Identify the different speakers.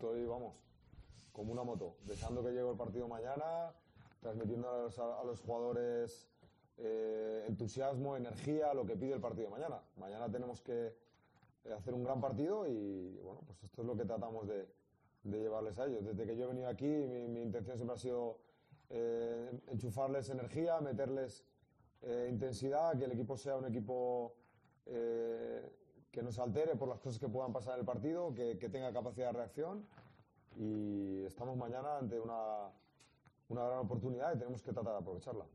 Speaker 1: estoy, vamos, como una moto, deseando que llegue el partido mañana, transmitiendo a los jugadores entusiasmo, energía, lo que pide el partido de mañana. Mañana tenemos que hacer un gran partido y, bueno, pues esto es lo que tratamos de llevarles a ellos. Desde que yo he venido aquí, mi intención siempre ha sido enchufarles energía, meterles intensidad, que el equipo sea un equipo que no se altere por las cosas que puedan pasar en el partido, que tenga capacidad de reacción, y estamos mañana ante una gran oportunidad y tenemos que tratar de aprovecharla.